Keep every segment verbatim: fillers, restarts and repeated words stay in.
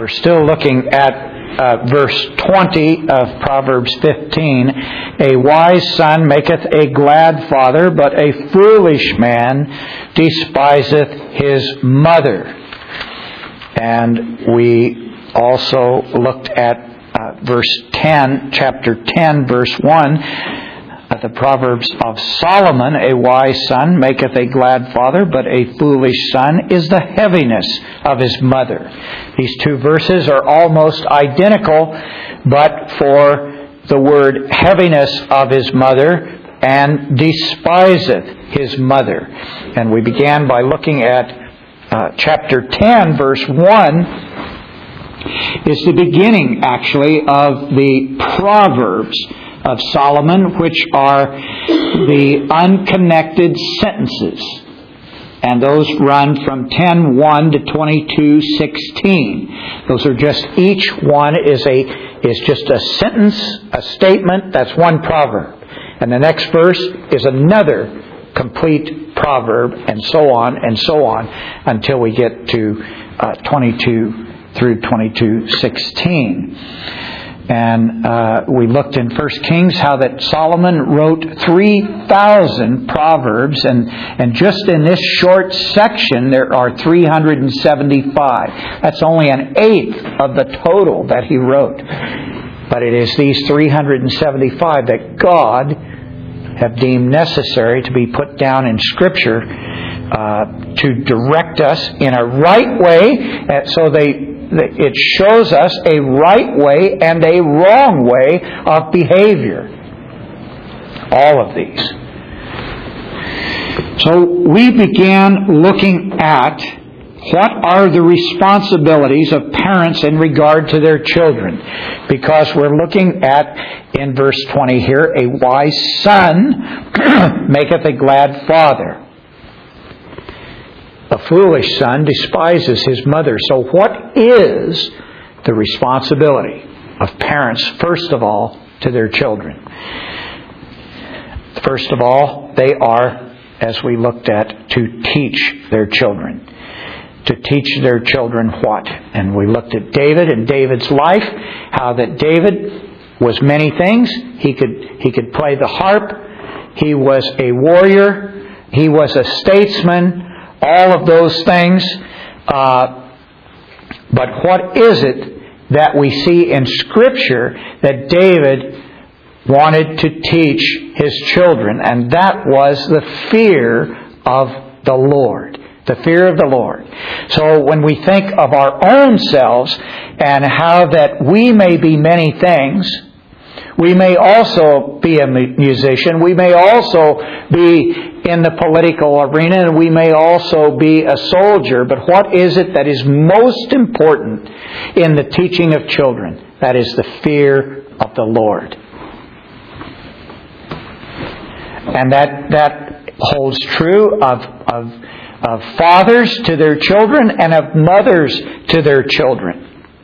still looking at uh, verse twenty of Proverbs fifteen. A wise son maketh a glad father, but a foolish man despiseth his mother. And we also looked at uh, verse ten, chapter ten, verse one. The Proverbs of Solomon, a wise son maketh a glad father, but a foolish son is the heaviness of his mother. These two verses are almost identical, but for the word heaviness of his mother and despiseth his mother. And we began by looking at uh, chapter ten, verse one, is the beginning actually of the Proverbs of Solomon, which are the unconnected sentences. And those run from ten one to twenty-two sixteen. Those are just, each one is a is just a sentence, a statement. That's one proverb. And the next verse is another complete proverb, and so on and so on until we get to uh, twenty-two through twenty-two sixteen. And uh, we looked in First Kings how that Solomon wrote three thousand proverbs, and, and just in this short section there are three hundred seventy-five. That's only an eighth of the total that he wrote. But it is these three hundred seventy-five that God have deemed necessary to be put down in Scripture uh, to direct us in a right way, so they it shows us a right way and a wrong way of behavior. All of these. So we began looking at what are the responsibilities of parents in regard to their children. Because we're looking at, in verse twenty here, a wise son maketh a glad father. A foolish son despises his mother. So what is the responsibility of parents, first of all, to their children? First of all, they are, as we looked at, to teach their children. To teach their children what? And we looked at David and David's life, how that David was many things. He could, he could play the harp. He was a warrior. He was a statesman. All of those things. Uh, but what is it that we see in Scripture that David wanted to teach his children? And that was the fear of the Lord. The fear of the Lord. So when we think of our own selves and how that we may be many things, we may also be a musician. We may also be in the political arena, and we may also be a soldier. But what is it that is most important in the teaching of children? That is the fear of the Lord. And that that holds true of, of, of fathers to their children and of mothers to their children.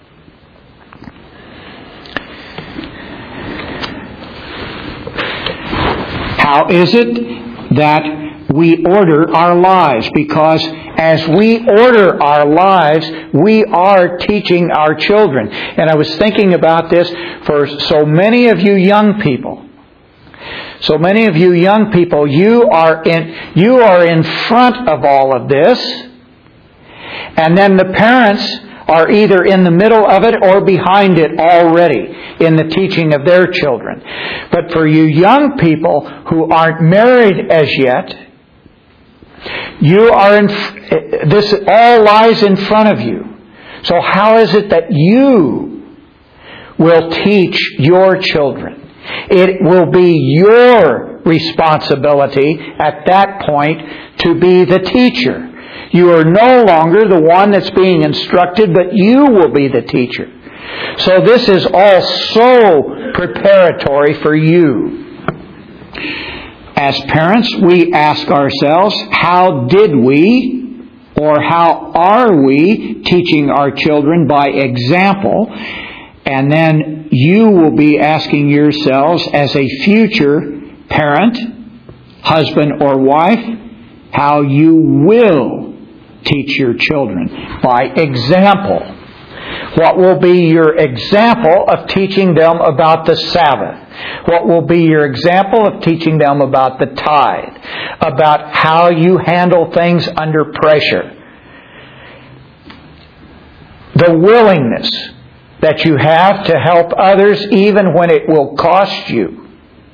How is it that we order our lives? Because as we order our lives, we are teaching our children. And I was thinking about this for so many of you young people. So many of you young people, you are in you are in front of all of this. And then the parents are either in the middle of it or behind it already in the teaching of their children. But for you young people who aren't married as yet, you are in, this all lies in front of you. So how is it that you will teach your children? It will be your responsibility at that point to be the teacher. You are no longer the one that's being instructed, but you will be the teacher. So this is all so preparatory for you. As parents, we ask ourselves, how did we or how are we teaching our children by example? And then you will be asking yourselves as a future parent, husband or wife, how you will teach your children by example. What will be your example of teaching them about the Sabbath? What will be your example of teaching them about the tithe? About how you handle things under pressure? The willingness that you have to help others even when it will cost you.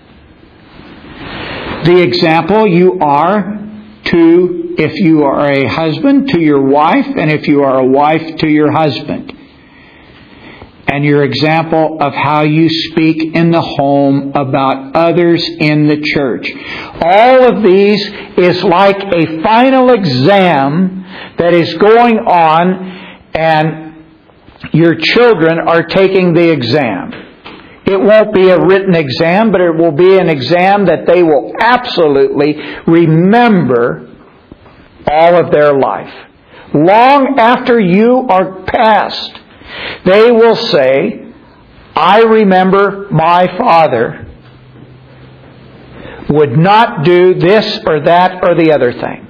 The example you are to, if you are a husband, to your wife, and if you are a wife, to your husband. And your example of how you speak in the home about others in the church. All of these is like a final exam that is going on, and your children are taking the exam. It won't be a written exam, but it will be an exam that they will absolutely remember all of their life. Long after you are past, they will say, I remember my father would not do this or that or the other thing.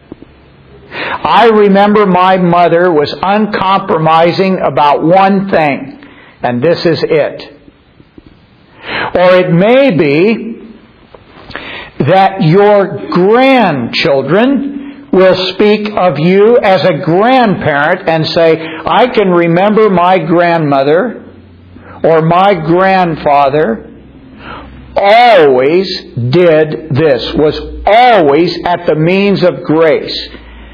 I remember my mother was uncompromising about one thing, and this is it. Or it may be that your grandchildren will speak of you as a grandparent and say, I can remember my grandmother or my grandfather always did this, was always at the means of grace.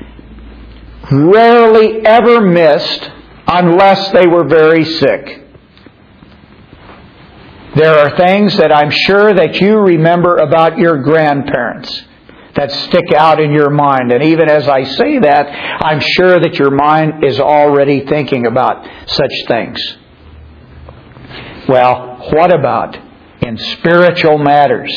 Rarely ever missed unless they were very sick. There are things that I'm sure that you remember about your grandparents that stick out in your mind. And even as I say that, I'm sure that your mind is already thinking about such things. Well, what about in spiritual matters?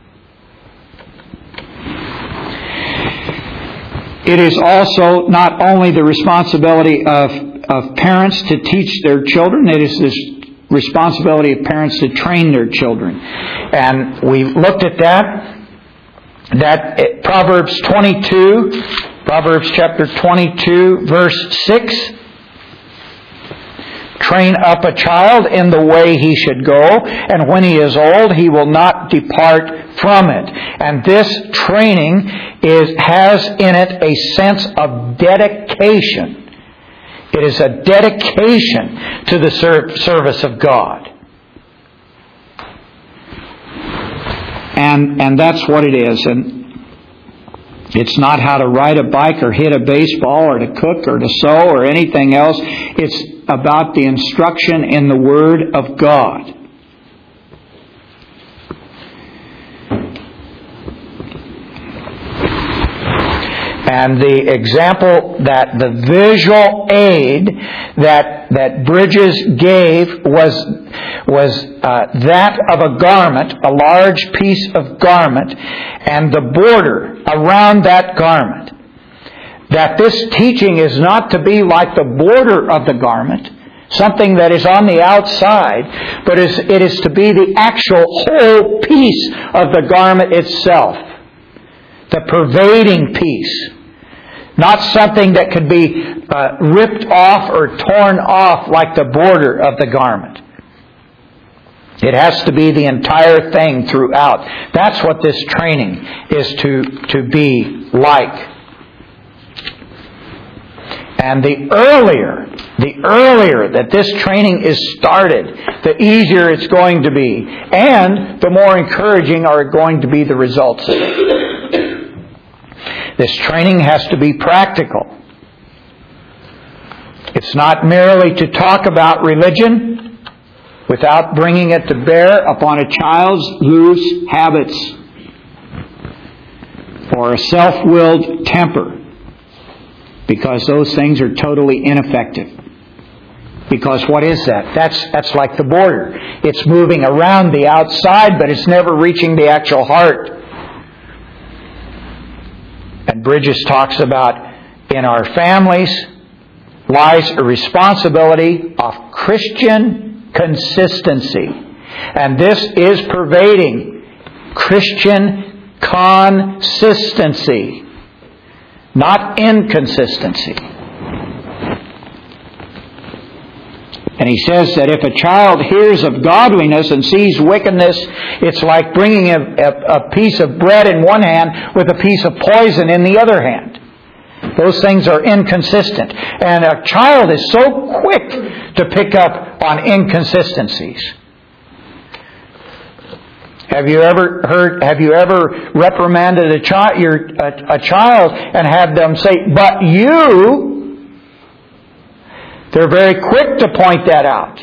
It is also not only the responsibility of, of parents to teach their children, it is the responsibility of parents to train their children. And we looked at that. That Proverbs twenty-two, Proverbs chapter twenty-two, verse six. Train up a child in the way he should go, and when he is old, he will not depart from it. And this training is has in it a sense of dedication. It is a dedication to the service of God. And and that's what it is. And it's not how to ride a bike or hit a baseball or to cook or to sew or anything else. It's about the instruction in the Word of God. And the example that the visual aid that that Bridges gave was was uh, that of a garment, a large piece of garment, and the border around that garment. That this teaching is not to be like the border of the garment, something that is on the outside, but is, it is to be the actual whole piece of the garment itself, the pervading piece. Not something that could be uh, ripped off or torn off like the border of the garment. It has to be the entire thing throughout. That's what this training is to, to be like. And the earlier, the earlier that this training is started, the easier it's going to be. And the more encouraging are going to be the results of it. This training has to be practical. It's not merely to talk about religion without bringing it to bear upon a child's loose habits or a self-willed temper, because those things are totally ineffective. Because what is that? That's that's like the border. It's moving around the outside, but it's never reaching the actual heart. And Bridges talks about in our families lies a responsibility of Christian consistency. And this is pervading Christian consistency, not inconsistency. And he says that if a child hears of godliness and sees wickedness, it's like bringing a, a, a piece of bread in one hand with a piece of poison in the other hand. Those things are inconsistent. And a child is so quick to pick up on inconsistencies. Have you ever heard, have you ever reprimanded a, chi- your, a, a child and had them say, "But you..." They're very quick to point that out.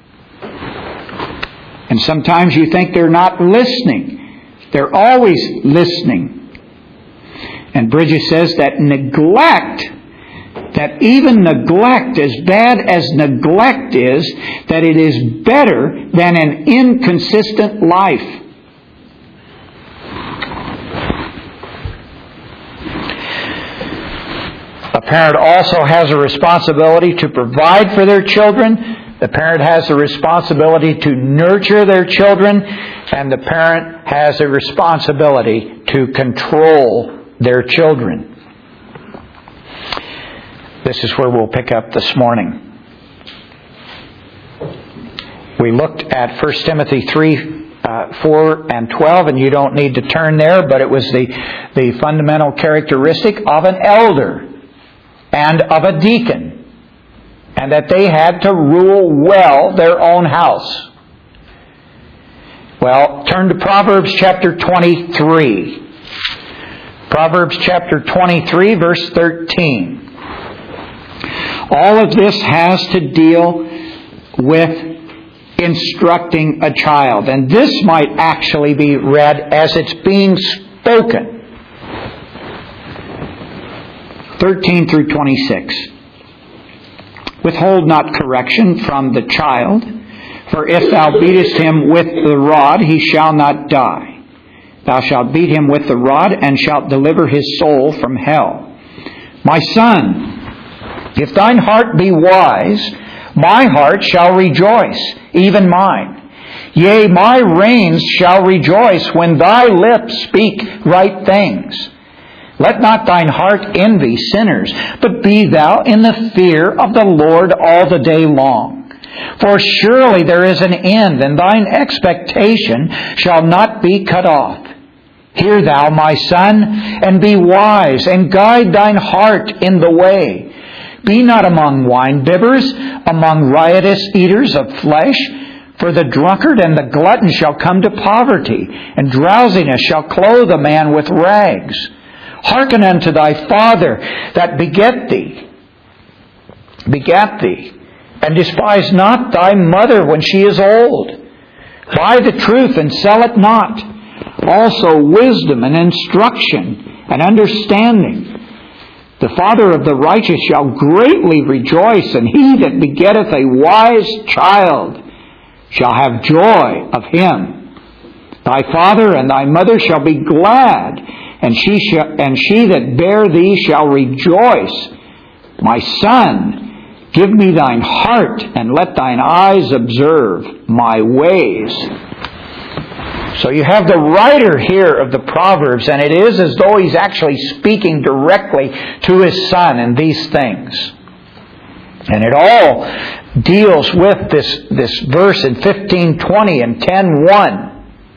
And sometimes you think they're not listening. They're always listening. And Bridges says that neglect, that even neglect, as bad as neglect is, that it is better than an inconsistent life. A parent also has a responsibility to provide for their children. The parent has a responsibility to nurture their children. And the parent has a responsibility to control their children. This is where we'll pick up this morning. We looked at First Timothy three, uh, four and twelve, and you don't need to turn there, but it was the, the fundamental characteristic of an elder and of a deacon, and that they had to rule well their own house. Well, turn to Proverbs chapter twenty-three. Proverbs chapter twenty-three, verse thirteen. All of this has to deal with instructing a child. And this might actually be read as it's being spoken. thirteen through twenty-six. Withhold not correction from the child, for if thou beatest him with the rod, he shall not die. Thou shalt beat him with the rod, and shalt deliver his soul from hell. My son, if thine heart be wise, my heart shall rejoice, even mine. Yea, my reins shall rejoice when thy lips speak right things. Let not thine heart envy sinners, but be thou in the fear of the Lord all the day long. For surely there is an end, and thine expectation shall not be cut off. Hear thou, my son, and be wise, and guide thine heart in the way. Be not among winebibbers, among riotous eaters of flesh, for the drunkard and the glutton shall come to poverty, and drowsiness shall clothe a man with rags. Hearken unto thy father that beget thee, begat thee, and despise not thy mother when she is old. Buy the truth and sell it not. Also wisdom and instruction and understanding. The father of the righteous shall greatly rejoice, and he that begetteth a wise child shall have joy of him. Thy father and thy mother shall be glad, and she shall, and she that bare thee shall rejoice. My son, give me thine heart, and let thine eyes observe my ways. So you have the writer here of the Proverbs, and it is as though he's actually speaking directly to his son in these things. And it all deals with this, this verse in fifteen twenty and ten one.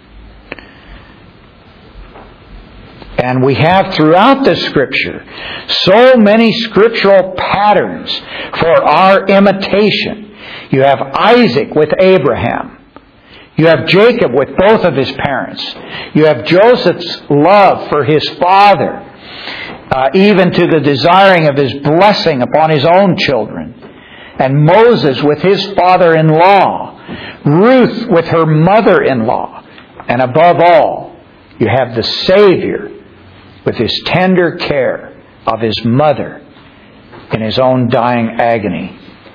And we have throughout the Scripture so many scriptural patterns for our imitation. You have Isaac with Abraham. You have Jacob with both of his parents. You have Joseph's love for his father, uh, even to the desiring of his blessing upon his own children. And Moses with his father-in-law. Ruth with her mother-in-law. And above all, you have the Savior with his tender care of his mother in his own dying agony.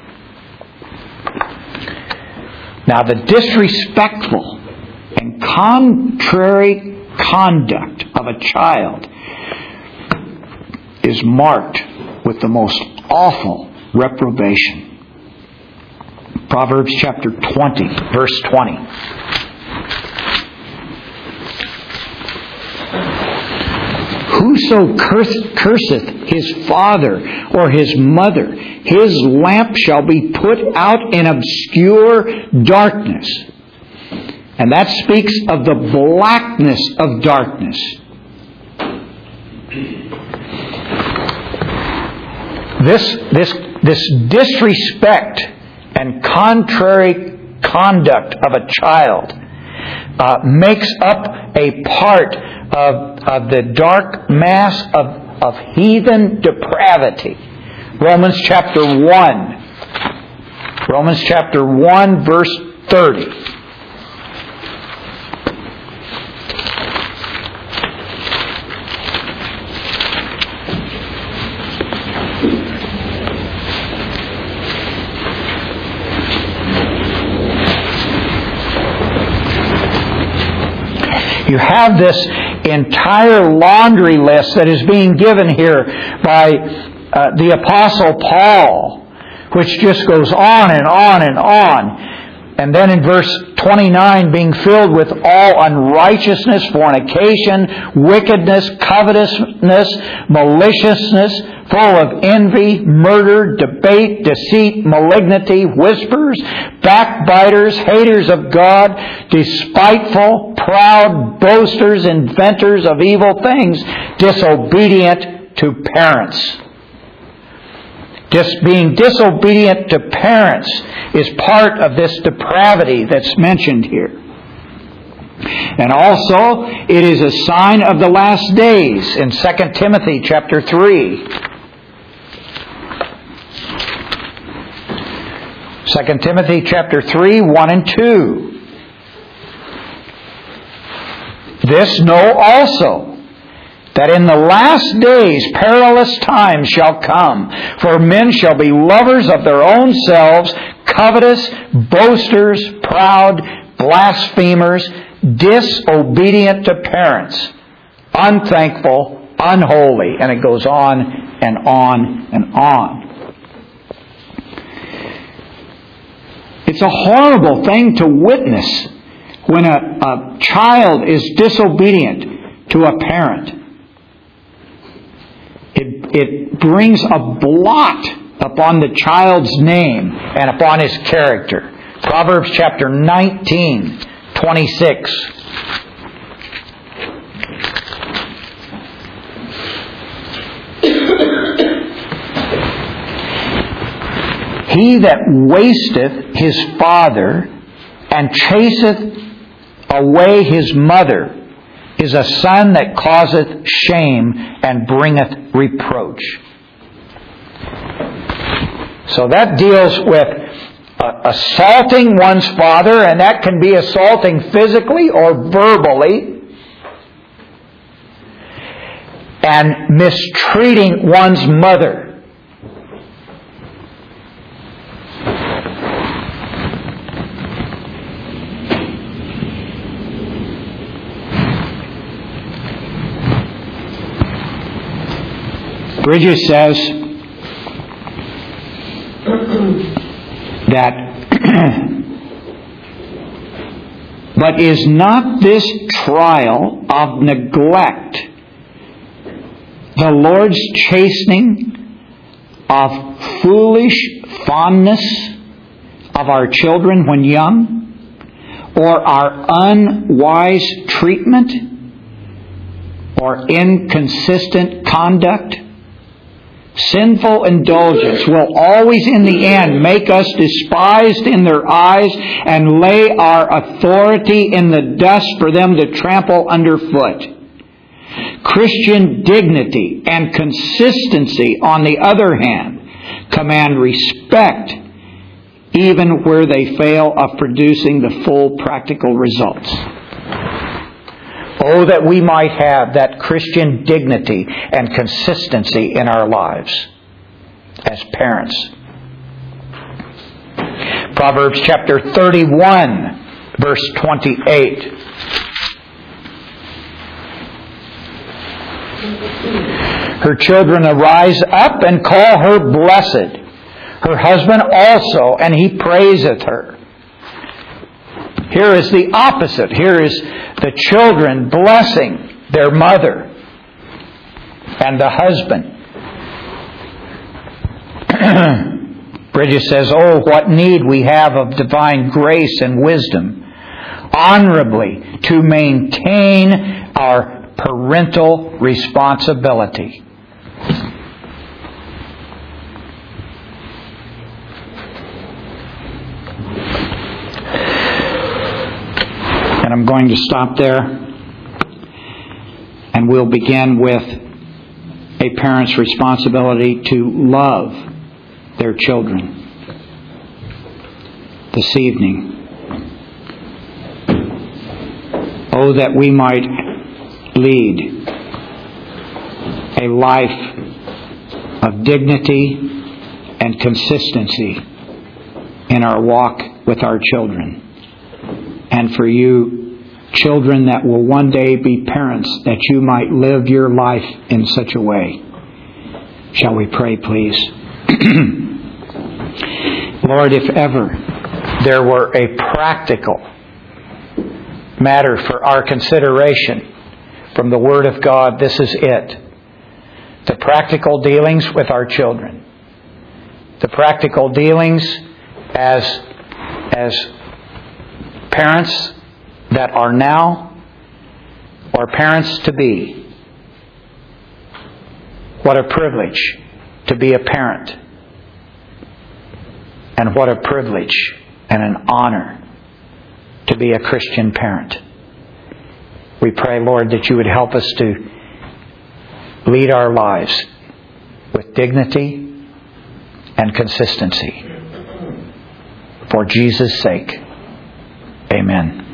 Now, the disrespectful and contrary conduct of a child is marked with the most awful reprobation. Proverbs chapter twenty, verse twenty. Who whoso curseth his father or his mother, his lamp shall be put out in obscure darkness. And that speaks of the blackness of darkness. This, this, this disrespect and contrary conduct of a child uh, makes up a part of, of the dark mass of, of heathen depravity. Romans chapter one. Romans chapter one, verse thirty. You have this entire laundry list that is being given here by uh, the Apostle Paul, which just goes on and on and on. And then in verse twenty-nine, being filled with all unrighteousness, fornication, wickedness, covetousness, maliciousness, full of envy, murder, debate, deceit, malignity, whispers, backbiters, haters of God, despiteful, proud, boasters, inventors of evil things, disobedient to parents. Just being disobedient to parents is part of this depravity that's mentioned here. And also, it is a sign of the last days in Second Timothy chapter three. Second Timothy chapter three, one and two. This know also, that in the last days perilous times shall come, for men shall be lovers of their own selves, covetous, boasters, proud, blasphemers, disobedient to parents, unthankful, unholy. And it goes on and on and on. It's a horrible thing to witness when a, a child is disobedient to a parent. It, it brings a blot upon the child's name and upon his character. Proverbs chapter nineteen, twenty-six. He that wasteth his father and chaseth away his mother is a son that causeth shame and bringeth reproach. So that deals with uh, assaulting one's father, and that can be assaulting physically or verbally, and mistreating one's mother. Bridges says that, but is not this trial of neglect the Lord's chastening of foolish fondness of our children when young, or our unwise treatment, or inconsistent conduct? Sinful indulgence will always in the end make us despised in their eyes and lay our authority in the dust for them to trample underfoot. Christian dignity and consistency, on the other hand, command respect even where they fail of producing the full practical results. Oh, that we might have that Christian dignity and consistency in our lives as parents. Proverbs chapter thirty-one, verse twenty-eight. Her children arise up and call her blessed, her husband also, and he praiseth her. Here is the opposite. Here is the children blessing their mother. and the husband. Bridget says, oh, what need we have of divine grace and wisdom honorably to maintain our parental responsibility. And I'm going to stop there, and we'll begin with a parent's responsibility to love their children this evening. Oh, that we might lead a life of dignity and consistency in our walk with our children. And for you, children that will one day be parents, that you might live your life in such a way. Shall we pray, please? Lord, if ever there were a practical matter for our consideration from the Word of God, this is it. The practical dealings with our children. The practical dealings as, as parents that are now or parents to be. What a privilege to be a parent. And what a privilege and an honor to be a Christian parent. We pray, Lord, that you would help us to lead our lives with dignity and consistency. For Jesus' sake, amen.